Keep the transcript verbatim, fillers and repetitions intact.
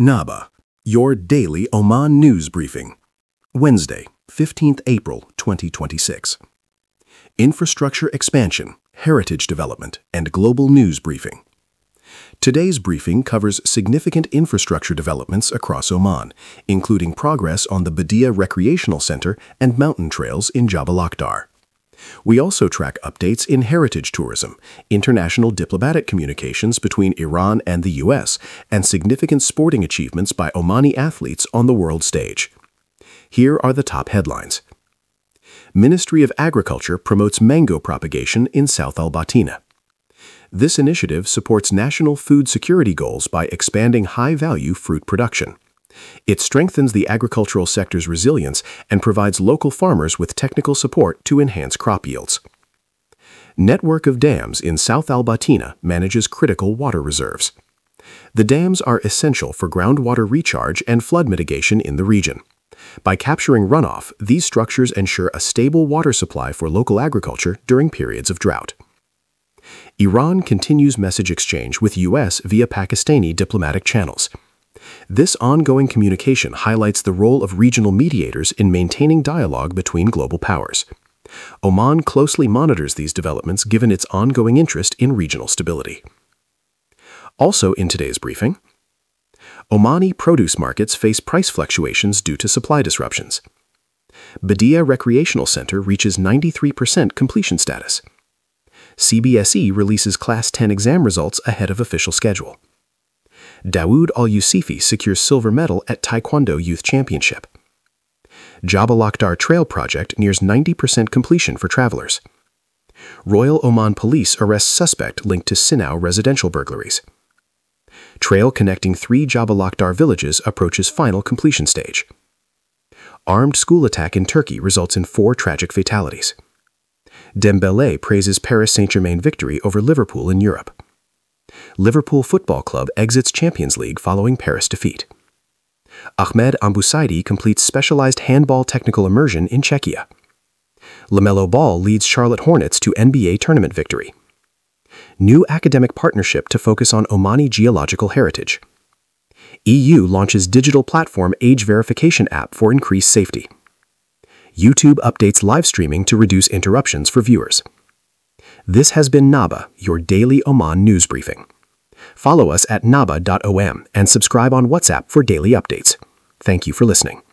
NABA, your daily Oman news briefing. Wednesday, fifteenth April twenty twenty-six. Infrastructure expansion, heritage development, and global news briefing. Today's briefing covers significant infrastructure developments across Oman, including progress on the Badia Recreational Center and mountain trails in Jabal Akhdar. We also track updates in heritage tourism, international diplomatic communications between Iran and the U S, and significant sporting achievements by Omani athletes on the world stage. Here are the top headlines. Ministry of Agriculture promotes mango propagation in South Al Batina. This initiative supports national food security goals by expanding high-value fruit production. It strengthens the agricultural sector's resilience and provides local farmers with technical support to enhance crop yields. Network of dams in South Al Batina manages critical water reserves. The dams are essential for groundwater recharge and flood mitigation in the region. By capturing runoff, these structures ensure a stable water supply for local agriculture during periods of drought. Iran continues message exchange with U S via Pakistani diplomatic channels. This ongoing communication highlights the role of regional mediators in maintaining dialogue between global powers. Oman closely monitors these developments given its ongoing interest in regional stability. Also in today's briefing, Omani produce markets face price fluctuations due to supply disruptions. Badia Recreational Center reaches ninety-three percent completion status. C B S E releases Class ten exam results ahead of official schedule. Dawood Al-Yusufi secures silver medal at Taekwondo Youth Championship. Jabal Akhdar Trail Project nears ninety percent completion for travelers. Royal Oman Police arrests suspect linked to Sinau residential burglaries. Trail connecting three Jabal Akhdar villages approaches final completion stage. Armed school attack in Turkey results in four tragic fatalities. Dembele praises Paris Saint-Germain victory over Liverpool in Europe. Liverpool Football Club exits Champions League following Paris defeat. Ahmed Ambusaidi completes specialized handball technical immersion in Czechia. LaMelo Ball leads Charlotte Hornets to N B A tournament victory. New academic partnership to focus on Omani geological heritage. E U launches digital platform age verification app for increased safety. YouTube updates live streaming to reduce interruptions for viewers. This has been NABA, your daily Oman news briefing. Follow us at naba dot O M and subscribe on WhatsApp for daily updates. Thank you for listening.